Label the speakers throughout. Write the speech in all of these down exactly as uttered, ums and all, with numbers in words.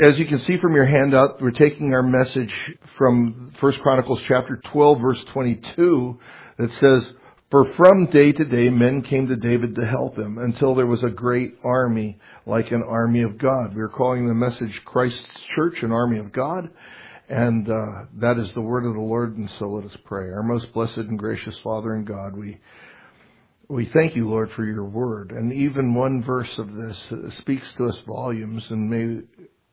Speaker 1: As you can see from your handout, we're taking our message from First Chronicles chapter twelve, verse twenty-two, that says, "For from day to day men came to David to help him, until there was a great army, like an army of God." We're calling the message Christ's Church, an army of God. And uh, that is the word of the Lord, and so let us pray. Our most blessed and gracious Father and God, we we thank you, Lord, for your word. And even one verse of this speaks to us volumes, and may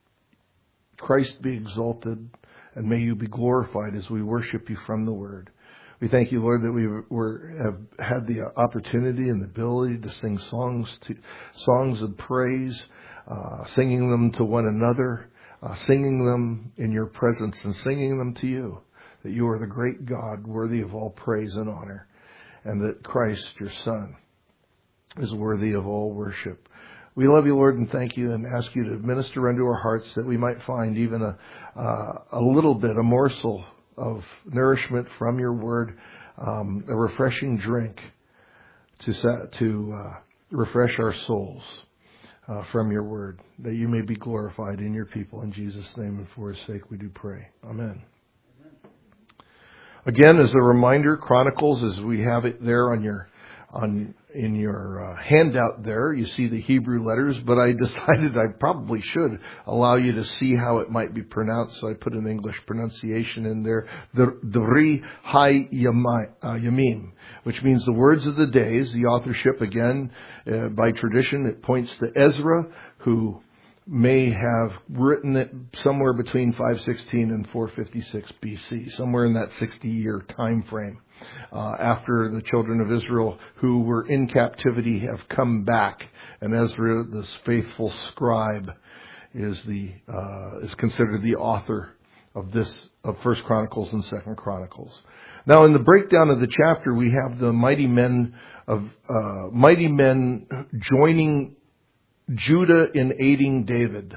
Speaker 1: Christ be exalted, and may you be glorified as we worship you from the word. We thank you, Lord, that we were, have had the opportunity and the ability to sing songs, to, songs of praise, uh, singing them to one another, uh, singing them in your presence and singing them to you, that you are the great God, worthy of all praise and honor, and that Christ, your Son, is worthy of all worship. We love you, Lord, and thank you, and ask you to minister unto our hearts that we might find even a, uh, a little bit, a morsel of nourishment from your word, um, a refreshing drink to to uh, refresh our souls uh, from your word, that you may be glorified in your people. In Jesus' name and for his sake we do pray. Amen. Amen. Again, as a reminder, Chronicles, as we have it there on your on in your uh, handout there, you see the Hebrew letters, but I decided I probably should allow you to see how it might be pronounced, so I put an English pronunciation in there, the Dvri Hayamim, which means the words of the days. The authorship, again, uh, by tradition, it points to Ezra, who may have written it somewhere between five sixteen and four fifty-six B C, somewhere in that sixty-year time frame. Uh, after the children of Israel who were in captivity have come back, and Ezra, this faithful scribe, is the uh, is considered the author of this of First Chronicles and Second Chronicles. Now, in the breakdown of the chapter, we have the mighty men of uh, mighty men joining Judah in aiding David.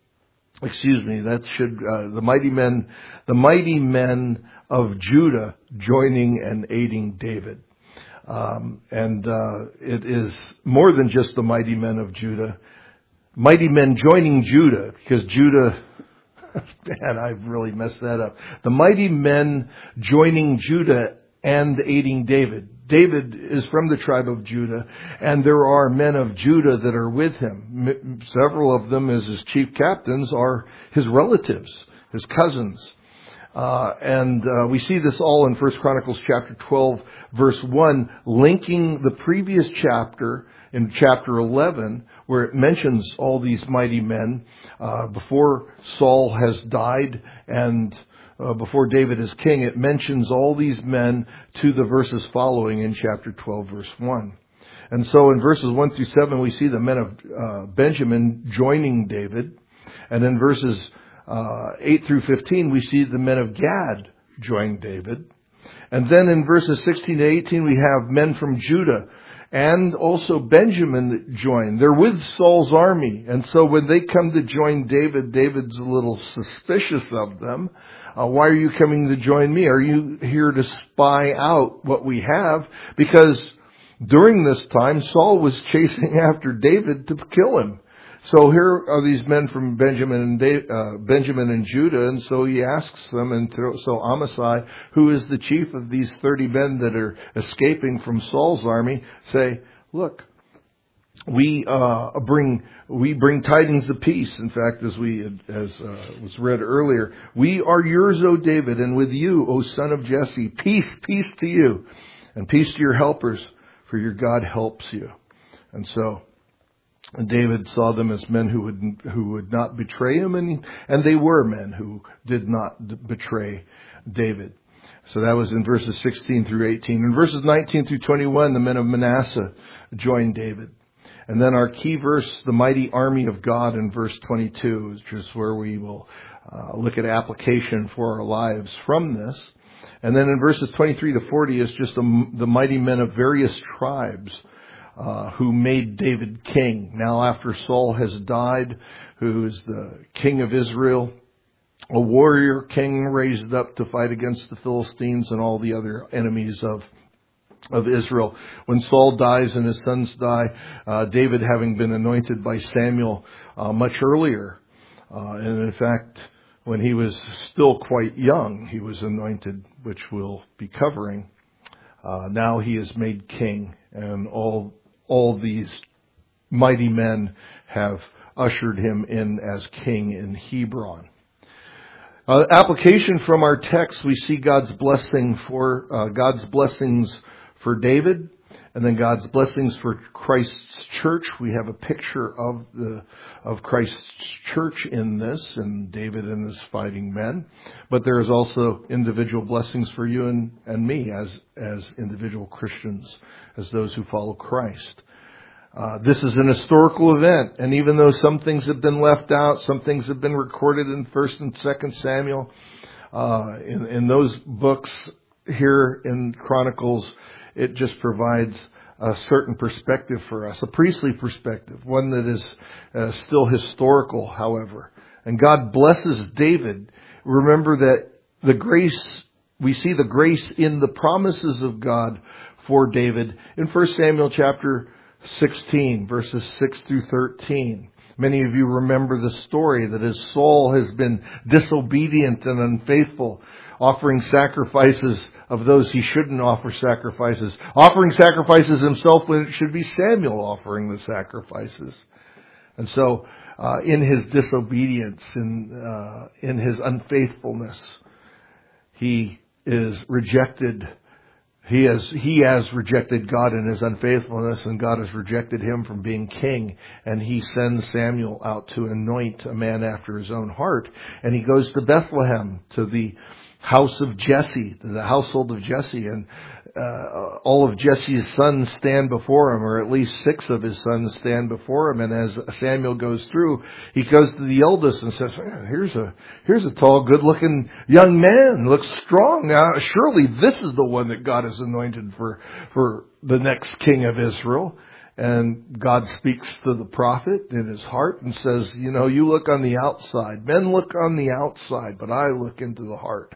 Speaker 1: Excuse me, that should uh, the mighty men, the mighty men of Judah joining and aiding David. Um, and uh, it is more than just the mighty men of Judah. Mighty men joining Judah, because Judah, man, I've really messed that up. The mighty men joining Judah and aiding David. David is from the tribe of Judah, and there are men of Judah that are with him. Several of them, as his chief captains, are his relatives, his cousins. Uh, and uh, we see this all in First Chronicles chapter twelve, verse one, linking the previous chapter in chapter eleven, where it mentions all these mighty men uh, before Saul has died and uh, before David is king. It mentions all these men to the verses following in chapter twelve, verse one. And so in verses one through seven, we see the men of uh, Benjamin joining David. And in verses Uh, eight through fifteen, we see the men of Gad join David. And then in verses sixteen to eighteen, we have men from Judah and also Benjamin that join. They're with Saul's army. And so when they come to join David, David's a little suspicious of them. Uh, why are you coming to join me? Are you here to spy out what we have? Because during this time, Saul was chasing after David to kill him. So here are these men from Benjamin and David, uh, Benjamin and Judah, and so he asks them, and so Amasai, who is the chief of these thirty men that are escaping from Saul's army, say, "Look, we uh, bring we bring tidings of peace. In fact, as we as uh, was read earlier, we are yours, O David, and with you, O son of Jesse, peace, peace to you, and peace to your helpers, for your God helps you." And so And David saw them as men who would who would not betray him, and and they were men who did not betray David. So that was in verses sixteen through eighteen. In verses nineteen through twenty-one, the men of Manasseh joined David. And then our key verse, the mighty army of God, in verse twenty-two, which is where we will uh, look at application for our lives from this. And then in verses twenty-three to forty is just the, the mighty men of various tribes Uh, who made David king. Now after Saul has died, who is the king of Israel, a warrior king raised up to fight against the Philistines and all the other enemies of of Israel. When Saul dies and his sons die, uh, David, having been anointed by Samuel uh, much earlier, Uh, and in fact, when he was still quite young, he was anointed, which we'll be covering. Uh, now he is made king, and all all these mighty men have ushered him in as king in Hebron. Uh, application from our text, we see God's blessing for uh, God's blessings for David, and then God's blessings for Christ's church. We have a picture of the of Christ's church in this, and David and his fighting men. But there is also individual blessings for you and, and me as as individual Christians, as those who follow Christ. Uh, this is an historical event, and even though some things have been left out, some things have been recorded in First and Second Samuel, uh, in, in those books here in Chronicles, it just provides a certain perspective for us, a priestly perspective, one that is uh, still historical, however. And God blesses David. Remember that the grace, we see the grace in the promises of God for David in First Samuel chapter sixteen, verses six through thirteen. Many of you remember the story that as Saul has been disobedient and unfaithful, offering sacrifices of those he shouldn't offer sacrifices, offering sacrifices himself when it should be Samuel offering the sacrifices. And so, uh, in his disobedience, in, uh, in his unfaithfulness, he is rejected. He has, he has rejected God in his unfaithfulness, and God has rejected him from being king. And he sends Samuel out to anoint a man after his own heart. And he goes to Bethlehem, to the house of Jesse, to the household of Jesse. And uh, all of Jesse's sons stand before him, or at least six of his sons stand before him. And as Samuel goes through, he goes to the eldest and says, here's a here's a tall, good-looking young man, looks strong. Now, surely this is the one that God has anointed for, for the next king of Israel. And God speaks to the prophet in his heart and says, you know, you look on the outside. Men look on the outside, but I look into the heart.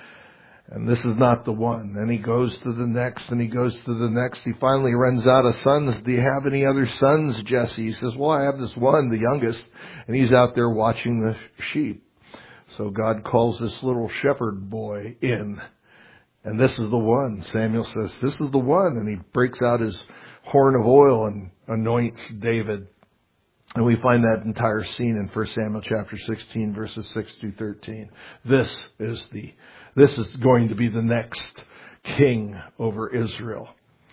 Speaker 1: And this is not the one. And he goes to the next, and he goes to the next. He finally runs out of sons. Do you have any other sons, Jesse? He says, well, I have this one, the youngest, and he's out there watching the sheep. So God calls this little shepherd boy in. And this is the one. Samuel says, this is the one. And he breaks out his horn of oil and anoints David. And we find that entire scene in First Samuel chapter sixteen, verses six through thirteen. This is the, this is going to be the next king over Israel.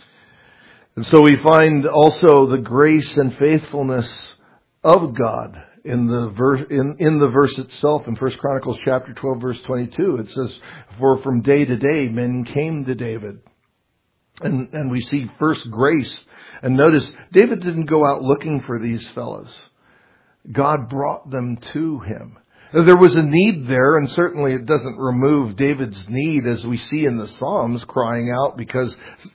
Speaker 1: And so we find also the grace and faithfulness of God in the verse, in, in the verse itself. In First Chronicles chapter twelve, verse twenty-two, it says, for from day to day men came to David. And, and we see first grace. And notice, David didn't go out looking for these fellows. God brought them to him. There was a need there, and certainly it doesn't remove David's need, as we see in the Psalms, crying out because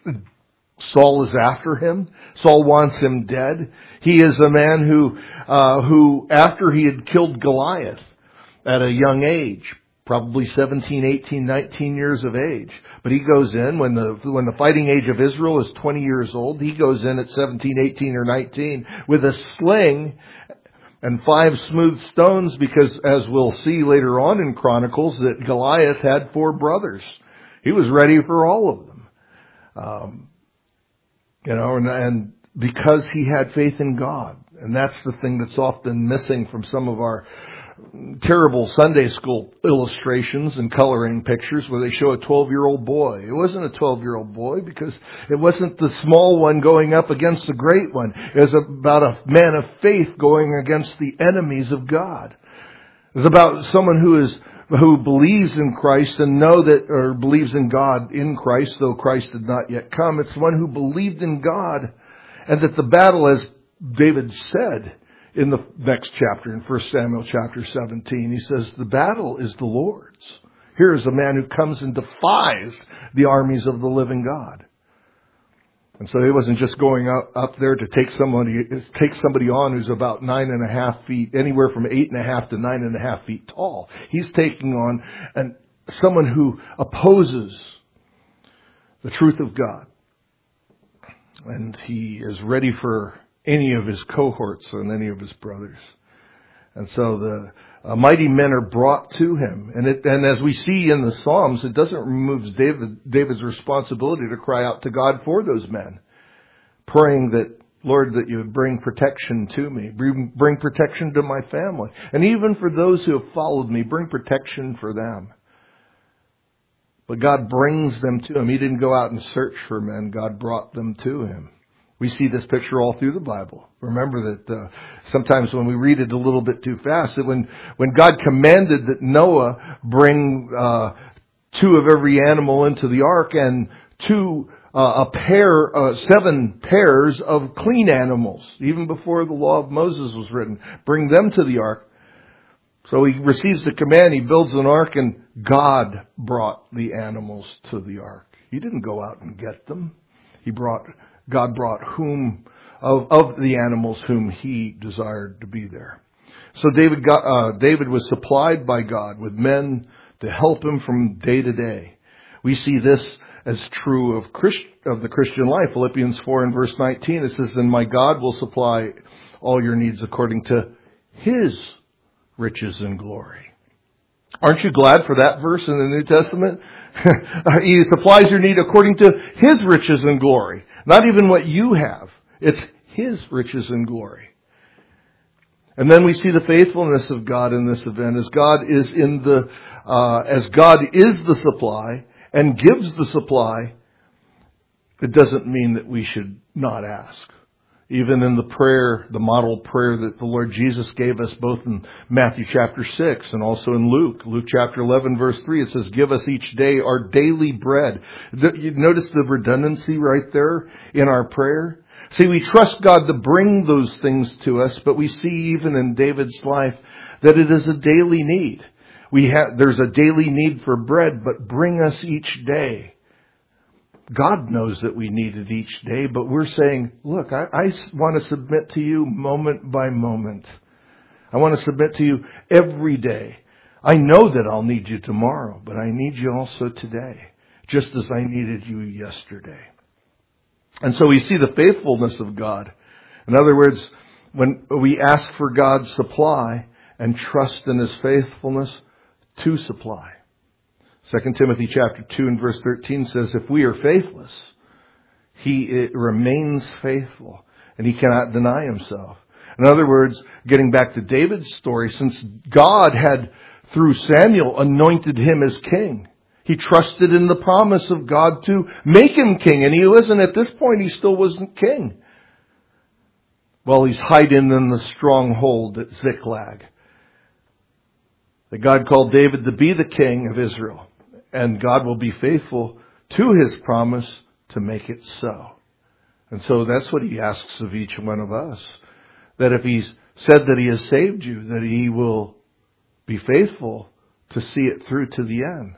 Speaker 1: Saul is after him. Saul wants him dead. He is a man who, uh, who after he had killed Goliath at a young age, probably seventeen, eighteen, nineteen years of age. But he goes in when the when the fighting age of Israel is twenty years old. He goes in at seventeen, eighteen, or nineteen with a sling and five smooth stones, because as we'll see later on in Chronicles, that Goliath had four brothers. He was ready for all of them. Um, you know, and, and because he had faith in God. And that's the thing that's often missing from some of our terrible Sunday school illustrations and coloring pictures where they show a twelve-year-old boy. It wasn't a twelve-year-old boy, because it wasn't the small one going up against the great one. It was about a man of faith going against the enemies of God. It was about someone who is who believes in Christ and know that, or believes in God in Christ, though Christ did not yet come. It's one who believed in God, and that the battle, as David said in the next chapter, in First Samuel chapter seventeen, he says, the battle is the Lord's. Here is a man who comes and defies the armies of the living God. And so he wasn't just going up, up there to take somebody, take somebody on who's about nine and a half feet, anywhere from eight and a half to nine and a half feet tall. He's taking on an, someone who opposes the truth of God. And he is ready for any of his cohorts and any of his brothers. And so the Uh, mighty men are brought to him. And it, and as we see in the Psalms, it doesn't remove David, David's responsibility to cry out to God for those men. Praying that, Lord, that you would bring protection to me. Bring, bring protection to my family. And even for those who have followed me, bring protection for them. But God brings them to him. He didn't go out and search for men. God brought them to him. We see this picture all through the Bible. Remember that uh, sometimes when we read it a little bit too fast, that when, when God commanded that Noah bring uh, two of every animal into the ark and two, uh, a pair, uh, seven pairs of clean animals, even before the law of Moses was written, bring them to the ark. So he receives the command, he builds an ark, and God brought the animals to the ark. He didn't go out and get them. He brought God brought whom of, of the animals whom he desired to be there. So David got, uh, David was supplied by God with men to help him from day to day. We see this as true of Christ, of the Christian life. Philippians four and verse nineteen, it says, "And my God will supply all your needs according to his riches and glory." Aren't you glad for that verse in the New Testament? He supplies your need according to his riches and glory. Not even what you have. It's his riches and glory. And then we see the faithfulness of God in this event as God is in the, uh, as God is the supply and gives the supply. It doesn't mean that we should not ask. Even in the prayer, the model prayer that the Lord Jesus gave us both in Matthew chapter six and also in Luke. Luke chapter eleven verse three, it says, "Give us each day our daily bread." You notice the redundancy right there in our prayer? See, we trust God to bring those things to us, but we see even in David's life that it is a daily need. We have, there's a daily need for bread, but bring us each day. God knows that we need it each day, but we're saying, look, I, I want to submit to you moment by moment. I want to submit to you every day. I know that I'll need you tomorrow, but I need you also today, just as I needed you yesterday. And so we see the faithfulness of God. In other words, when we ask for God's supply and trust in his faithfulness to supply. Second Timothy chapter two and verse thirteen says, "If we are faithless, he remains faithful, and he cannot deny himself." In other words, getting back to David's story, since God had, through Samuel, anointed him as king, he trusted in the promise of God to make him king. And he wasn't, at this point, he still wasn't king. Well, he's hiding in the stronghold at Ziklag. That God called David to be the king of Israel. And God will be faithful to his promise to make it so. And so that's what he asks of each one of us. That if he's said that he has saved you, that he will be faithful to see it through to the end.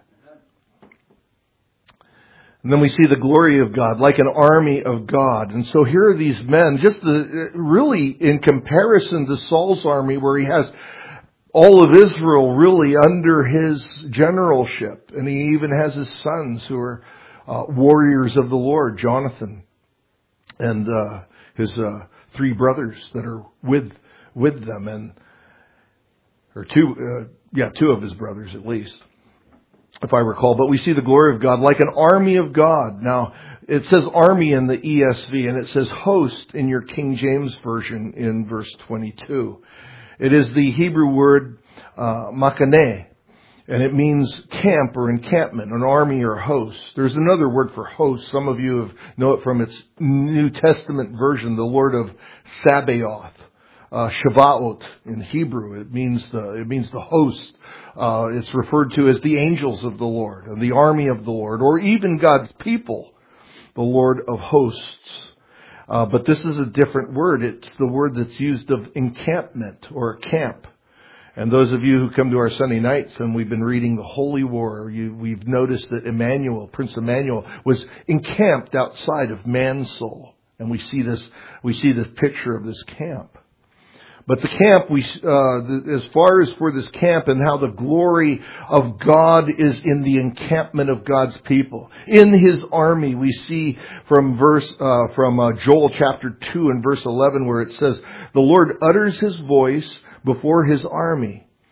Speaker 1: And then we see the glory of God, like an army of God. And so here are these men, just the, really in comparison to Saul's army, where he has all of Israel really under his generalship. And he even has his sons who are uh, warriors of the Lord, Jonathan and uh, his uh, three brothers that are with with them, and or two, uh, yeah, two of his brothers at least, if I recall. But we see the glory of God like an army of God. Now, it says army in the E S V, and it says host in your King James Version in verse twenty-two. It is the Hebrew word uh, makaneh, and it means camp or encampment, an army or host. There's another word for host. Some of you have know it from its New Testament version, the word of Sabaoth, uh, Shavaot in Hebrew. It means the it means the host. Uh, it's referred to as the angels of the Lord and the army of the Lord, or even God's people, the Lord of hosts. Uh, but this is a different word. It's the word that's used of encampment or a camp. And those of you who come to our Sunday nights and we've been reading the Holy War, you, we've noticed that Emmanuel, Prince Emmanuel, was encamped outside of Mansoul. And we see this, we see this picture of this camp. But the camp, we, uh, as far as for this camp and how the glory of God is in the encampment of God's people, in His army, we see from verse, uh, from uh, Joel chapter two and verse eleven, where it says, "The Lord utters His voice before His army.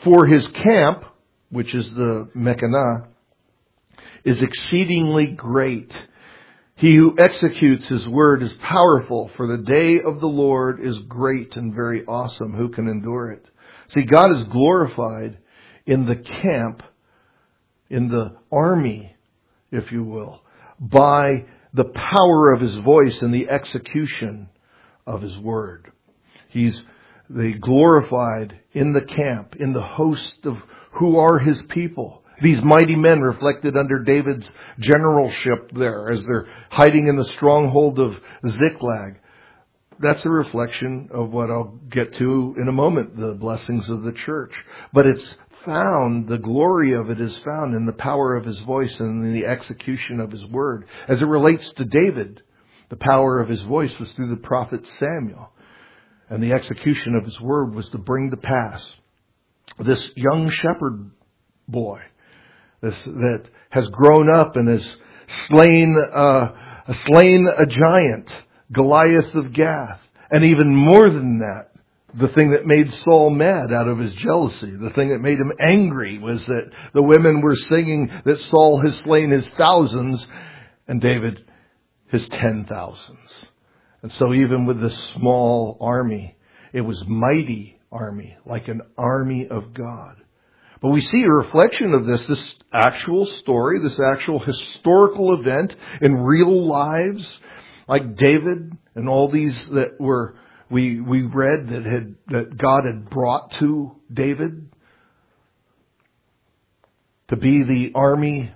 Speaker 1: For his camp, which is the Mechanah, is exceedingly great. He who executes his word is powerful, for the day of the Lord is great and very awesome. Who can endure it? See, God is glorified in the camp, in the army, if you will, by the power of his voice and the execution of his word. He's they glorified in the camp, in the host of who are his people. These mighty men reflected under David's generalship there as they're hiding in the stronghold of Ziklag. That's a reflection of what I'll get to in a moment, the blessings of the church. But it's found, the glory of it is found in the power of his voice and in the execution of his word. As it relates to David, the power of his voice was through the prophet Samuel. And the execution of his word was to bring to pass this young shepherd boy this, that has grown up and has slain, uh, slain a giant, Goliath of Gath. And even more than that, the thing that made Saul mad out of his jealousy, the thing that made him angry, was that the women were singing that Saul has slain his thousands and David his ten thousands. And so even with this small army, it was mighty army, like an army of God. But we see a reflection of this, this actual story, this actual historical event in real lives, like David and all these that were we we read that had that God had brought to David to be the army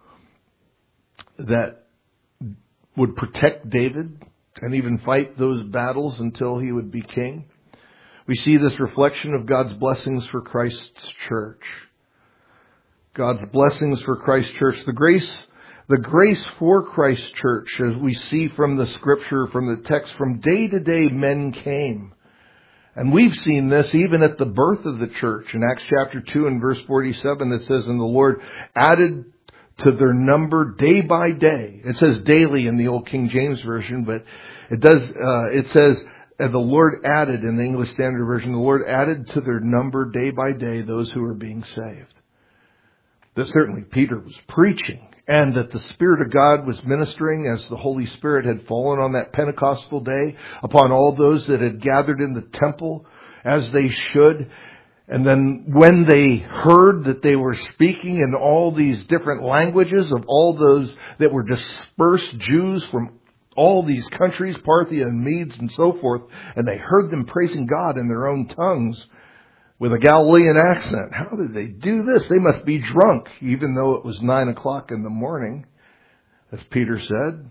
Speaker 1: that would protect David and even fight those battles until he would be king. We see this reflection of God's blessings for Christ's church. God's blessings for Christ's church. The grace, the grace for Christ's church, as we see from the scripture, from the text, from day to day men came. And we've seen this even at the birth of the church. In Acts chapter two and verse forty-seven, it says, and the Lord added to their number day by day. It says daily in the Old King James Version, but it does, uh, it says, and the Lord added, in the English Standard Version, the Lord added to their number day by day those who were being saved. That certainly Peter was preaching, and that the Spirit of God was ministering as the Holy Spirit had fallen on that Pentecostal day upon all those that had gathered in the temple as they should. And then when they heard that they were speaking in all these different languages of all those that were dispersed Jews from all these countries, Parthia and Medes and so forth, and they heard them praising God in their own tongues with a Galilean accent. How did they do this? They must be drunk, even though it was nine o'clock in the morning, as Peter said.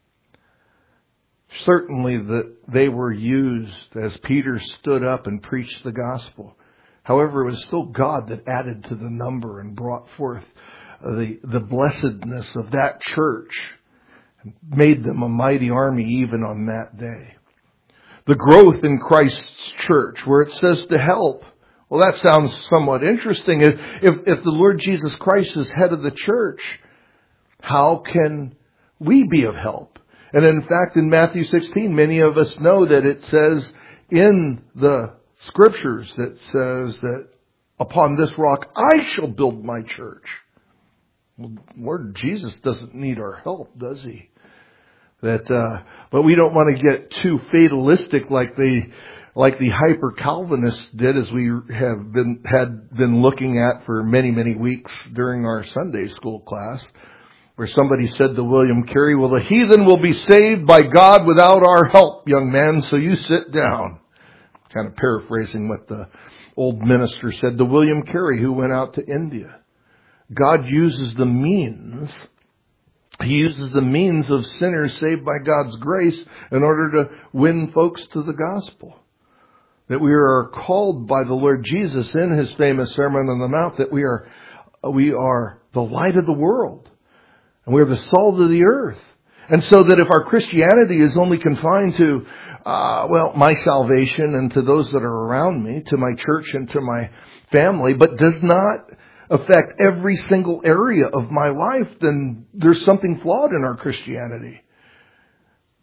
Speaker 1: Certainly that they were used as Peter stood up and preached the gospel. However, it was still God that added to the number and brought forth the, the blessedness of that church and made them a mighty army even on that day. The growth in Christ's church, where it says to help. Well, that sounds somewhat interesting. If, if, if the Lord Jesus Christ is head of the church, how can we be of help? And in fact, in Matthew sixteen, many of us know that it says in the Scriptures that says that upon this rock I shall build my church. Well, Lord Jesus doesn't need our help, does he? That, uh, but we don't want to get too fatalistic like the like the hyper Calvinists did, as we have been had been looking at for many many weeks during our Sunday school class, where somebody said to William Carey, "Well, the heathen will be saved by God without our help, young man. So you sit down." Kind of paraphrasing what the old minister said to William Carey, who went out to India. God uses the means. He uses the means of sinners saved by God's grace in order to win folks to the gospel. That we are called by the Lord Jesus in his famous Sermon on the Mount, that we are, we are the light of the world. And we are the salt of the earth. And so that if our Christianity is only confined to Uh, well, my salvation and to those that are around me, to my church and to my family, but does not affect every single area of my life, then there's something flawed in our Christianity.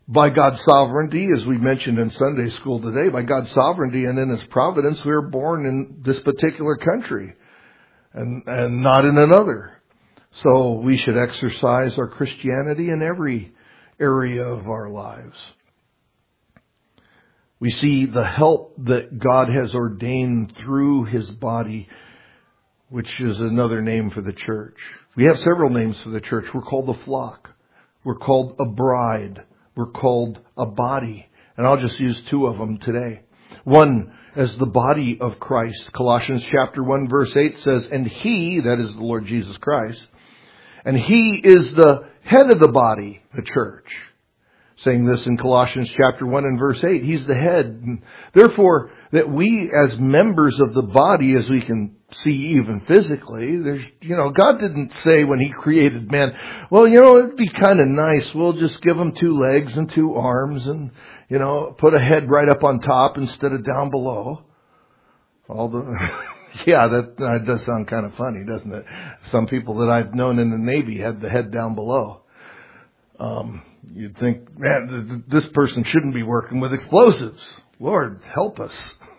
Speaker 1: By God's sovereignty, as we mentioned in Sunday school today, by God's sovereignty and in His providence, we were born in this particular country and, and not in another. So we should exercise our Christianity in every area of our lives. We see the help that God has ordained through His body, which is another name for the church. We have several names for the church. We're called the flock. We're called a bride. We're called a body. And I'll just use two of them today. One, as the body of Christ. Colossians chapter one verse eight says, and He, that is the Lord Jesus Christ, and He is the head of the body, the church. Saying this in Colossians chapter one and verse eight. He's the head. And therefore, that we as members of the body, as we can see even physically, there's, you know, God didn't say when He created man, well, you know, it'd be kind of nice. We'll just give him two legs and two arms and, you know, put a head right up on top instead of down below. All the, yeah, that, that does sound kind of funny, doesn't it? Some people that I've known in the Navy had the head down below. Um, you'd think, man, this person shouldn't be working with explosives. Lord, help us.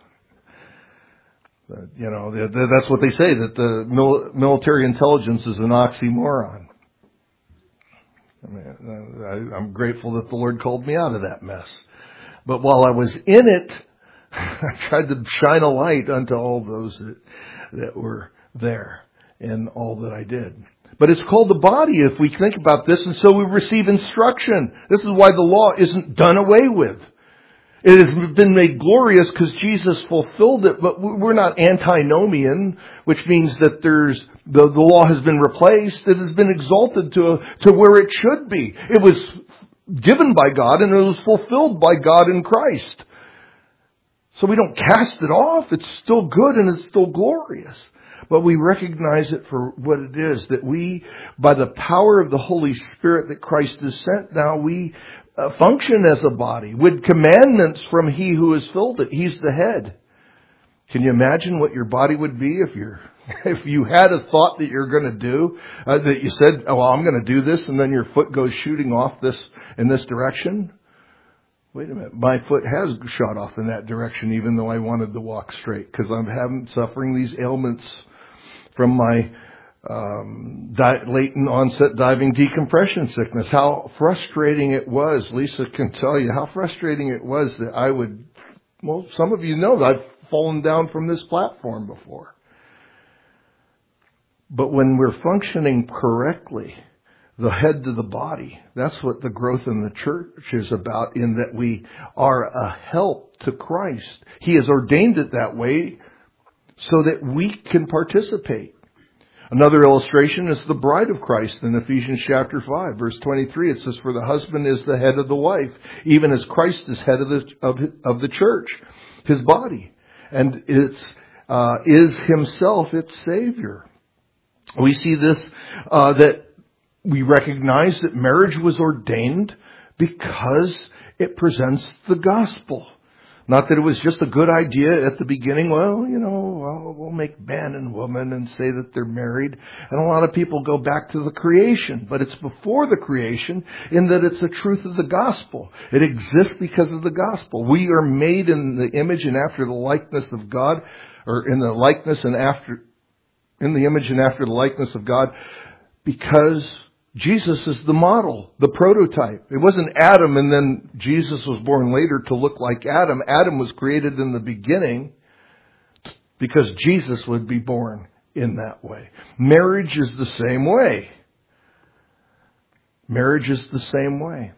Speaker 1: But, you know, that's what they say, that the military intelligence is an oxymoron. I mean, I'm grateful that the Lord called me out of that mess. But while I was in it, I tried to shine a light unto all those that, that were there in all that I did. But it's called the body if we think about this, and so we receive instruction. This is why the law isn't done away with. It has been made glorious because Jesus fulfilled it, but we're not antinomian, which means that there's the, the law has been replaced. It has been exalted to, to where it should be. It was given by God and it was fulfilled by God in Christ. So we don't cast it off. It's still good and it's still glorious. But we recognize it for what it is, that we, by the power of the Holy Spirit that Christ has sent, now we uh, function as a body with commandments from He who has filled it. He's the head. Can you imagine what your body would be if you're, if you had a thought that you're going to do, uh, that you said, oh, well, I'm going to do this, and then your foot goes shooting off this in this direction? Wait a minute, my foot has shot off in that direction, even though I wanted to walk straight, because I'm having suffering these ailments from my um, di- latent onset diving decompression sickness. How frustrating it was. Lisa can tell you how frustrating it was that I would, well, some of you know that I've fallen down from this platform before. But when we're functioning correctly, the head to the body, that's what the growth in the church is about, in that we are a help to Christ. He has ordained it that way so that we can participate. Another illustration is the bride of Christ in Ephesians chapter five, verse twenty-three. It says, for the husband is the head of the wife, even as Christ is head of the, of, of the church, His body. And it's, uh, is Himself its Savior. We see this, uh, that we recognize that marriage was ordained because it presents the gospel. Not that it was just a good idea at the beginning. Well, you know, well, we'll make man and woman and say that they're married. And a lot of people go back to the creation. But it's before the creation in that it's the truth of the gospel. It exists because of the gospel. We are made in the image and after the likeness of God, or in the likeness and after, in the image and after the likeness of God, because Jesus is the model, the prototype. It wasn't Adam and then Jesus was born later to look like Adam. Adam was created in the beginning because Jesus would be born in that way. Marriage is the same way. Marriage is the same way.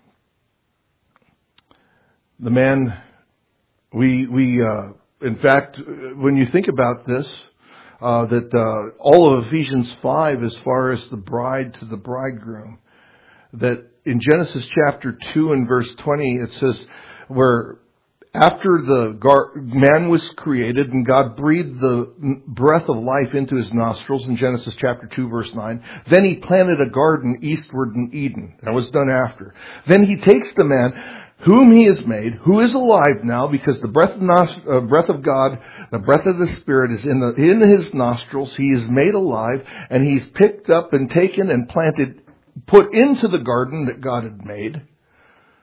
Speaker 1: The man, we, we, uh, in fact, when you think about this, Uh, that uh, all of Ephesians five, as far as the bride to the bridegroom, that in Genesis chapter two and verse twenty, it says, where after the gar- man was created and God breathed the breath of life into his nostrils in Genesis chapter two verse nine, then He planted a garden eastward in Eden. That was done after. Then He takes the man whom He has made, who is alive now, because the breath of, nos- uh, breath of God, the breath of the Spirit is in, the, in His nostrils. He is made alive, and He's picked up and taken and planted, put into the garden that God had made.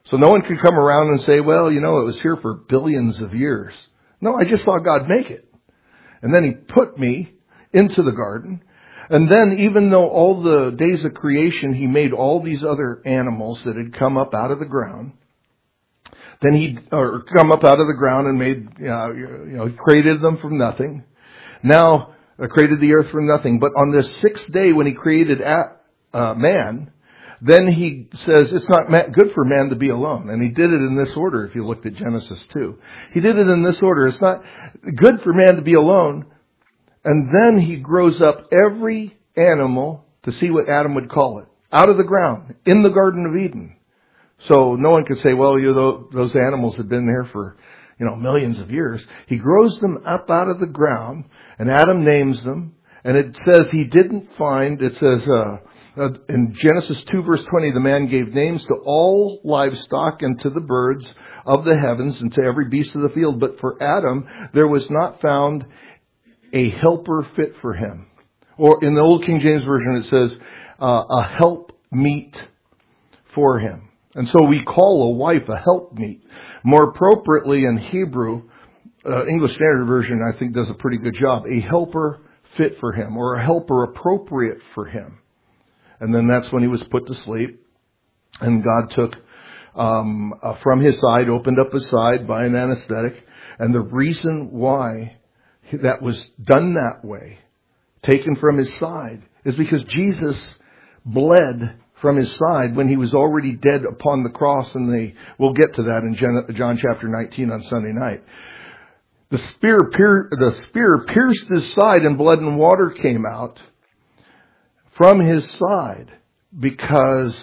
Speaker 1: So no one can come around and say, well, you know, it was here for billions of years. No, I just saw God make it. And then he put me into the garden. And then even though all the days of creation, he made all these other animals that had come up out of the ground. Then he, or come up out of the ground and made, you know, you know created them from nothing. Now, uh, created the earth from nothing. But on this sixth day when he created uh, man, then he says it's not good for man to be alone. And he did it in this order if you looked at Genesis two. He did it in this order. It's not good for man to be alone. And then he grows up every animal to see what Adam would call it. Out of the ground, in the Garden of Eden. So no one could say, well, you know, those animals have been there for, you know, millions of years. He grows them up out of the ground, and Adam names them. And it says he didn't find, it says, uh, Uh, in Genesis two verse twenty, the man gave names to all livestock and to the birds of the heavens and to every beast of the field. But for Adam, there was not found a helper fit for him. Or in the Old King James Version, it says uh, a help meet for him. And so we call a wife a help meet. More appropriately in Hebrew, uh, English Standard Version, I think, does a pretty good job. A helper fit for him, or a helper appropriate for him. And then that's when he was put to sleep. And God took um, uh, from his side, opened up his side by an anesthetic. And the reason why that was done that way, taken from his side, is because Jesus bled from his side when he was already dead upon the cross. And they, we'll get to that in John chapter nineteen on Sunday night. The spear, pier, the spear pierced his side and blood and water came out from his side, because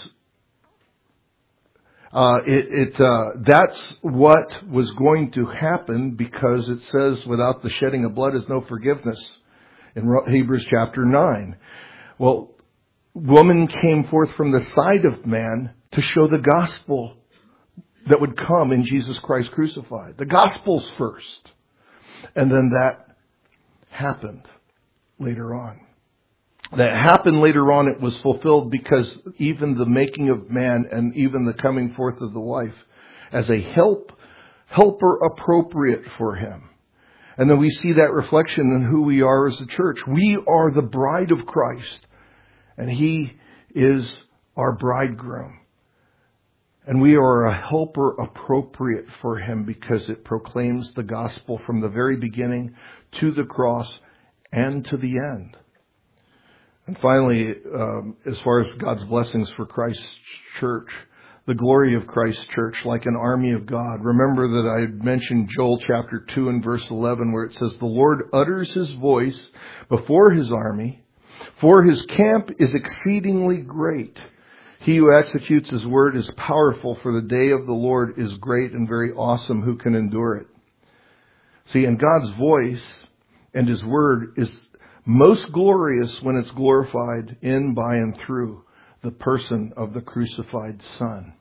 Speaker 1: uh, it, it uh, that's what was going to happen, because it says without the shedding of blood is no forgiveness in Hebrews chapter nine. Well, woman came forth from the side of man to show the gospel that would come in Jesus Christ crucified. The gospel's first. And then that happened later on. That happened later on, it was fulfilled because even the making of man and even the coming forth of the wife as a help, helper appropriate for him. And then we see that reflection in who we are as a church. We are the bride of Christ, and he is our bridegroom. And we are a helper appropriate for him because it proclaims the gospel from the very beginning to the cross and to the end. And finally, um, as far as God's blessings for Christ's church, the glory of Christ's church, like an army of God. Remember that I mentioned Joel chapter two and verse eleven, where it says, the Lord utters his voice before his army, for his camp is exceedingly great. He who executes his word is powerful, for the day of the Lord is great and very awesome. Who can endure it? See, and God's voice and his word is most glorious when it's glorified in, by, and through the person of the crucified Son.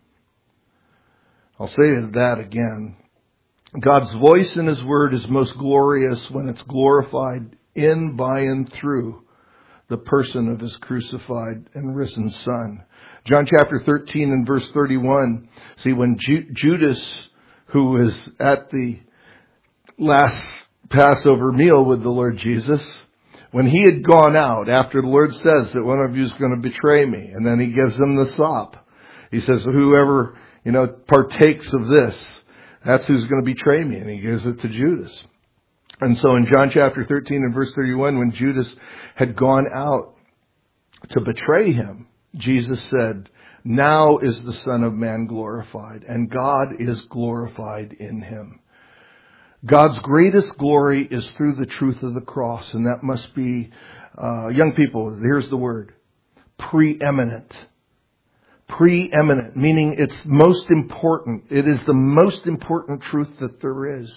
Speaker 1: I'll say that again. God's voice in his word is most glorious when it's glorified in, by, and through the person of his crucified and risen Son. John chapter thirteen and verse thirty-one. See, when Ju- Judas, who was at the last Passover meal with the Lord Jesus, when he had gone out, after the Lord says that one of you is going to betray me, and then he gives them the sop. He says, whoever, you know, partakes of this, that's who's going to betray me. And he gives it to Judas. And so in John chapter thirteen and verse thirty-one, when Judas had gone out to betray him, Jesus said, now is the Son of Man glorified, and God is glorified in him. God's greatest glory is through the truth of the cross, and that must be, uh, young people, here's the word, preeminent. Preeminent, meaning it's most important. It is the most important truth that there is.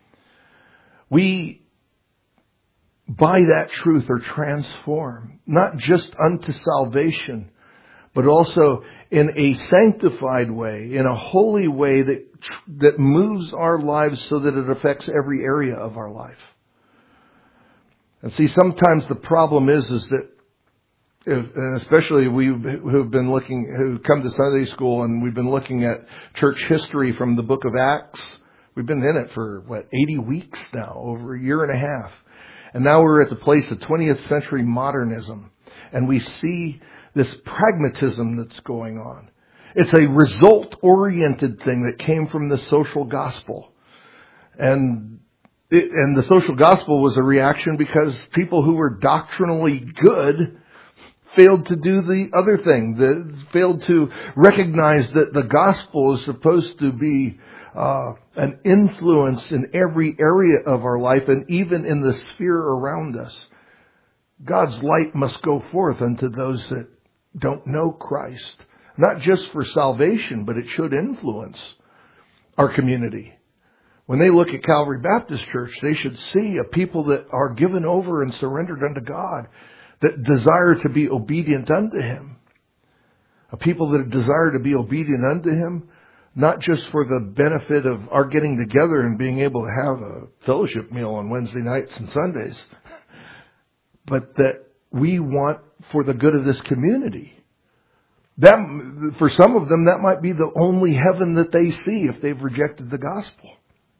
Speaker 1: We, by that truth, are transformed, not just unto salvation, but also in a sanctified way, in a holy way that that moves our lives so that it affects every area of our life. And see, sometimes the problem is, is that if, and especially we who've been looking, who come to Sunday school, and we've been looking at church history from the book of Acts. We've been in it for, what, eighty weeks now, over a year and a half. And now we're at the place of twentieth century modernism. And we see this pragmatism that's going on. It's a result-oriented thing that came from the social gospel. And it, and the social gospel was a reaction because people who were doctrinally good failed to do the other thing. They failed to recognize that the gospel is supposed to be uh, an influence in every area of our life and even in the sphere around us. God's light must go forth unto those that don't know Christ. Not just for salvation, but it should influence our community. When they look at Calvary Baptist Church, they should see a people that are given over and surrendered unto God, that desire to be obedient unto Him. A people that desire to be obedient unto Him, not just for the benefit of our getting together and being able to have a fellowship meal on Wednesday nights and Sundays, but that we want for the good of this community. That, for some of them, that might be the only heaven that they see if they've rejected the gospel.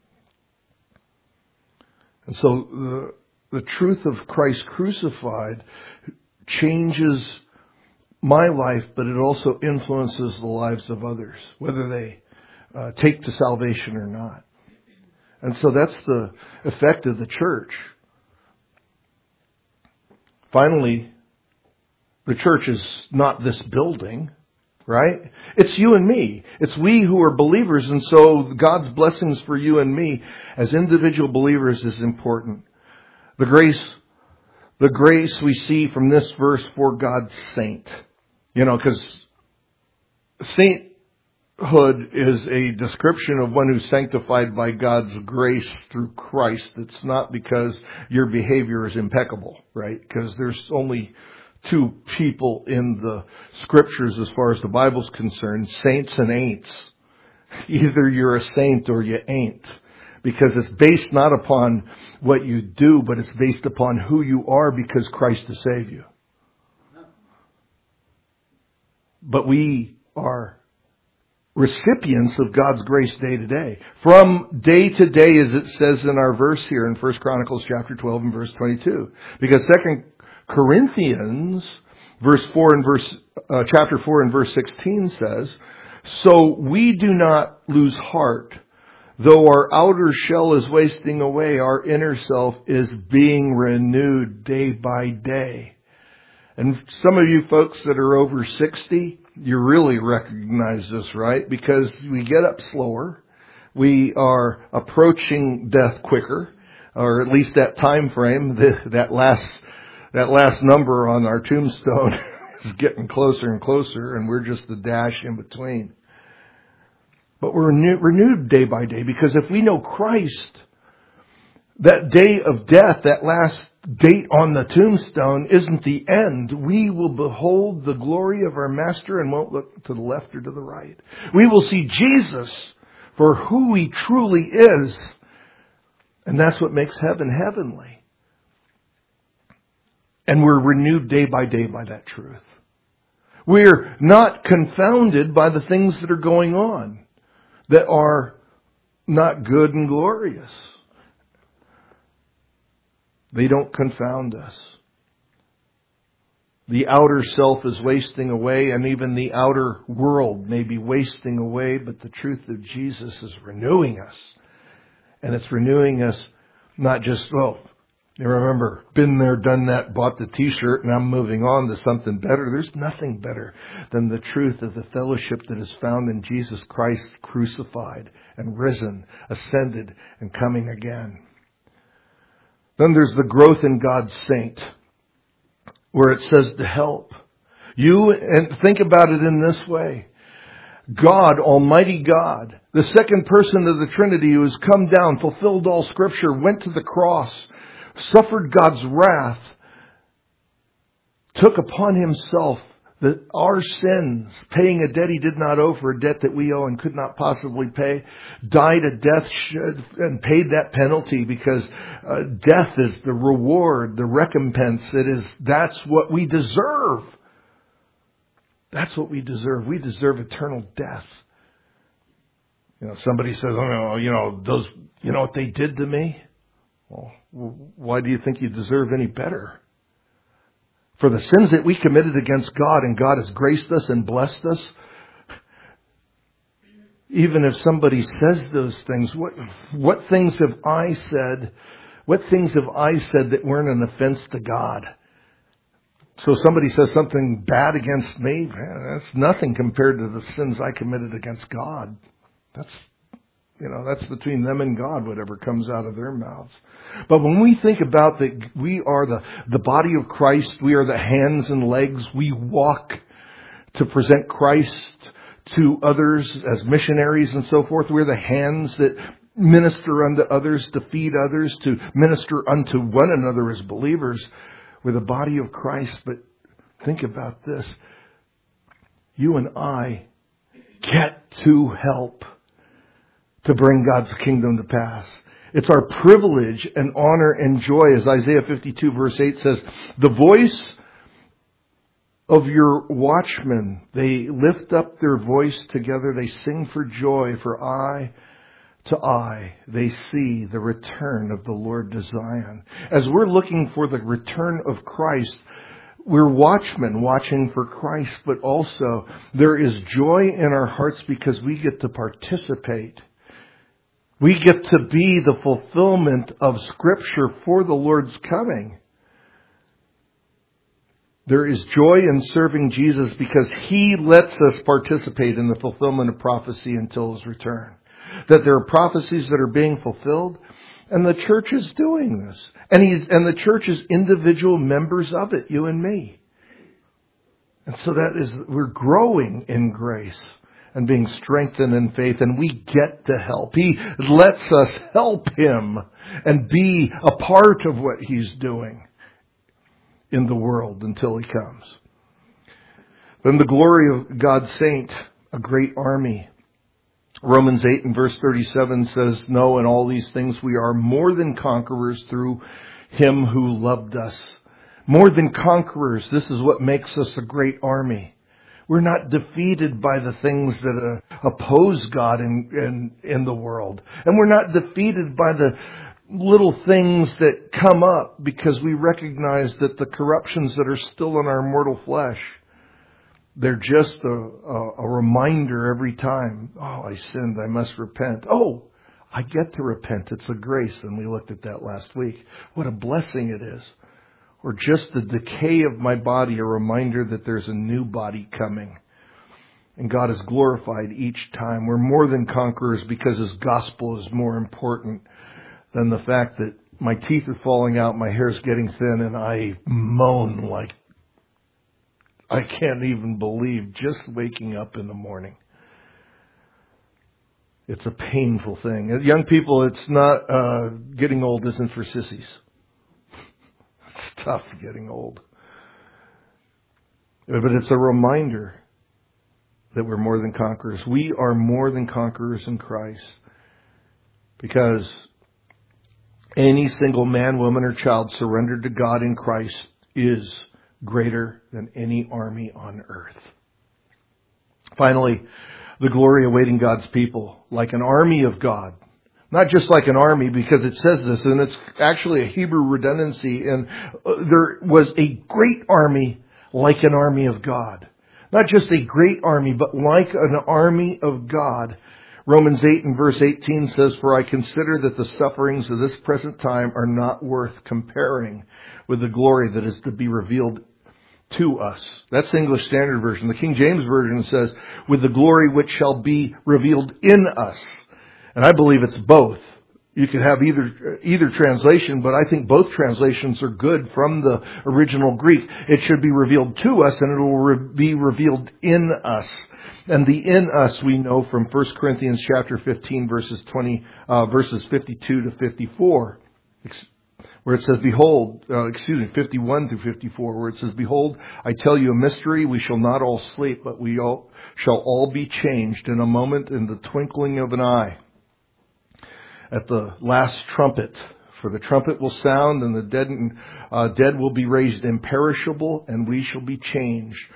Speaker 1: And so the, the truth of Christ crucified changes my life, but it also influences the lives of others, whether they uh, take to salvation or not. And so that's the effect of the church. Finally, the church is not this building, right? It's you and me. It's we who are believers, and so God's blessings for you and me as individual believers is important. The grace, the grace we see from this verse for God's saint. You know, because sainthood is a description of one who's sanctified by God's grace through Christ. It's not because your behavior is impeccable, right? Because there's only two people in the scriptures as far as the Bible's concerned, saints and ain'ts. Either you're a saint or you ain't. Because it's based not upon what you do, but it's based upon who you are because Christ has saved you. But we are recipients of God's grace day to day. From day to day, as it says in our verse here in First Chronicles chapter twelve and verse twenty-two. Because Second Corinthians verse four and verse uh, chapter four and verse sixteen says, "So we do not lose heart. Though our outer shell is wasting away, our inner self is being renewed day by day." And some of you folks that are over sixty, you really recognize this, right? Because we get up slower. We are approaching death quicker, or at least that time frame, the, that last that last number on our tombstone is getting closer and closer, and we're just the dash in between. But we're renew, renewed day by day, because if we know Christ, that day of death, that last date on the tombstone isn't the end. We will behold the glory of our Master and won't look to the left or to the right. We will see Jesus for who He truly is. And that's what makes heaven heavenly. And we're renewed day by day by that truth. We're not confounded by the things that are going on that are not good and glorious. They don't confound us. The outer self is wasting away, and even the outer world may be wasting away, but the truth of Jesus is renewing us. And it's renewing us not just, oh, you remember, been there, done that, bought the t-shirt, and I'm moving on to something better. There's nothing better than the truth of the fellowship that is found in Jesus Christ crucified and risen, ascended, and coming again. Then there's the growth in God's saint, where it says to help. You, and think about it in this way. God, Almighty God, the second person of the Trinity who has come down, fulfilled all Scripture, went to the cross, suffered God's wrath, took upon Himself that our sins, paying a debt He did not owe for a debt that we owe and could not possibly pay, died a death and paid that penalty, because uh, death is the reward, the recompense. It is, that's what we deserve. That's what we deserve. We deserve eternal death. You know, somebody says, oh, no, you know, those, you know what they did to me? Well, why do you think you deserve any better? For the sins that we committed against God, and God has graced us and blessed us, even if somebody says those things, what, what things have I said, what things have I said that weren't an offense to God? So somebody says something bad against me, man, that's nothing compared to the sins I committed against God. That's, you know, that's between them and God, whatever comes out of their mouths. But when we think about that we are the, the body of Christ, we are the hands and legs, we walk to present Christ to others as missionaries and so forth. We're the hands that minister unto others, to feed others, to minister unto one another as believers. We're the body of Christ. But think about this. You and I get to help to bring God's kingdom to pass. It's our privilege and honor and joy, as Isaiah fifty-two verse eight says, the voice of your watchmen, they lift up their voice together, they sing for joy, for eye to eye they see the return of the Lord to Zion. As we're looking for the return of Christ, we're watchmen watching for Christ, but also there is joy in our hearts because we get to participate. We get to be the fulfillment of Scripture for the Lord's coming. There is joy in serving Jesus because He lets us participate in the fulfillment of prophecy until His return. That there are prophecies that are being fulfilled, and the church is doing this. And he's and the church is individual members of it, you and me. And so that is, we're growing in grace and being strengthened in faith, and we get to help. He lets us help Him and be a part of what He's doing in the world until He comes. Then the glory of God's saint, a great army. Romans eight and verse thirty-seven says, no, in all these things we are more than conquerors through Him who loved us. More than conquerors. This is what makes us a great army. We're not defeated by the things that uh, oppose God in, in, in the world. And we're not defeated by the little things that come up because we recognize that the corruptions that are still in our mortal flesh, they're just a, a, a reminder every time. Oh, I sinned. I must repent. Oh, I get to repent. It's a grace. And we looked at that last week. What a blessing it is. Or just the decay of my body, a reminder that there's a new body coming. And God is glorified each time. We're more than conquerors because His gospel is more important than the fact that my teeth are falling out, my hair's getting thin, and I moan like I can't even believe just waking up in the morning. It's a painful thing. Young people, it's not, uh, getting old isn't for sissies. It's tough getting old. But it's a reminder that we're more than conquerors. We are more than conquerors in Christ. Because any single man, woman, or child surrendered to God in Christ is greater than any army on earth. Finally, the glory awaiting God's people, like an army of God. Not just like an army, because it says this, and it's actually a Hebrew redundancy, and there was a great army like an army of God. Not just a great army, but like an army of God. Romans eight and verse eighteen says, for I consider that the sufferings of this present time are not worth comparing with the glory that is to be revealed to us. That's the English Standard Version. The King James Version says, with the glory which shall be revealed in us. And I believe it's both. You could have either either translation, but I think both translations are good from the original Greek. It should be revealed to us, and it will re- be revealed in us. And the in us we know from First Corinthians chapter fifteen, verses twenty, uh, verses fifty-two to fifty-four, where it says, "Behold," uh, excuse me, fifty-one through fifty-four, where it says, "Behold, I tell you a mystery: we shall not all sleep, but we all shall all be changed in a moment, in the twinkling of an eye." At the last trumpet, for the trumpet will sound, and the dead, uh, dead will be raised imperishable, and we shall be changed.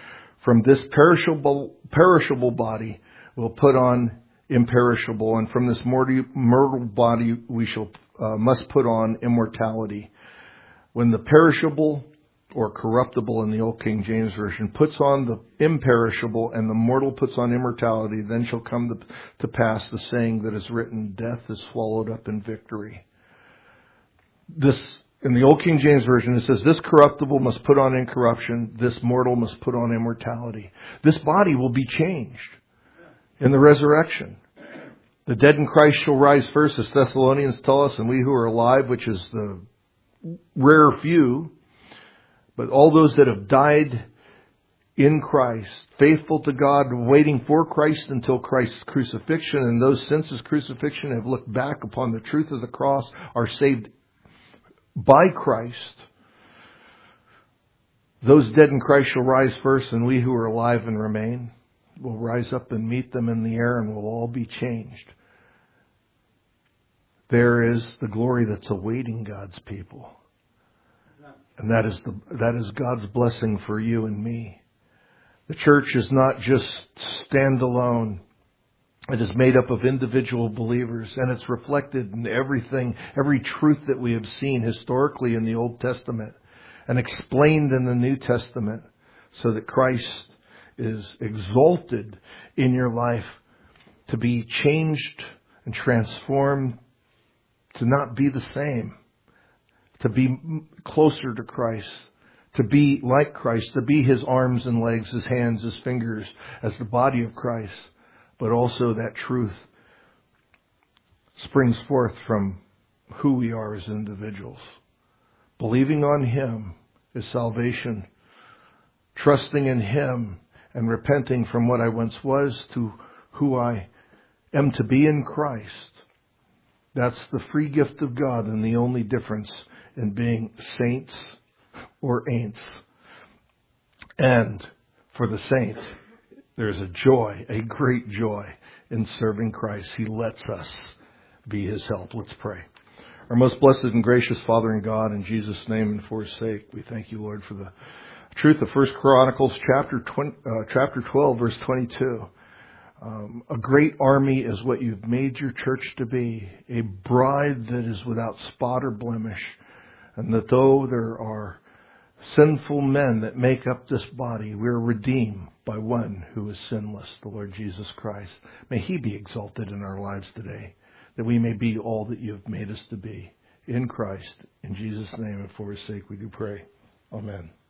Speaker 1: From this perishable, perishable body we'll put on imperishable, and from this mortal, mortal body we shall uh, must put on immortality. When the perishable or corruptible in the Old King James Version puts on the imperishable and the mortal puts on immortality, then shall come to, to pass the saying that is written, death is swallowed up in victory. This, in the Old King James Version, it says, this corruptible must put on incorruption, this mortal must put on immortality. This body will be changed in the resurrection. The dead in Christ shall rise first, as Thessalonians tell us, and we who are alive, which is the rare few, but all those that have died in Christ, faithful to God, waiting for Christ until Christ's crucifixion, and those since His crucifixion have looked back upon the truth of the cross, are saved by Christ. Those dead in Christ shall rise first, and we who are alive and remain will rise up and meet them in the air, and will all be changed. There is the glory that's awaiting God's people. And that is the, that is God's blessing for you and me. The church is not just standalone. It is made up of individual believers, and it's reflected in everything, every truth that we have seen historically in the Old Testament and explained in the New Testament, so that Christ is exalted in your life to be changed and transformed, to not be the same, to be closer to Christ, to be like Christ, to be His arms and legs, His hands, His fingers, as the body of Christ. But also that truth springs forth from who we are as individuals. Believing on Him is salvation. Trusting in Him and repenting from what I once was to who I am to be in Christ. That's the free gift of God, and the only difference in being saints or ain'ts. And for the saint, there's a joy, a great joy in serving Christ. He lets us be His help. Let's pray. Our most blessed and gracious Father in God, in Jesus' name and for His sake, we thank You, Lord, for the truth of First Chronicles chapter twenty, uh, chapter twelve, verse twenty-two. Um, a great army is what You've made Your church to be, a bride that is without spot or blemish, and that though there are sinful men that make up this body, we're redeemed by one who is sinless, the Lord Jesus Christ. May He be exalted in our lives today, that we may be all that You've made us to be in Christ. In Jesus' name and for His sake we do pray. Amen.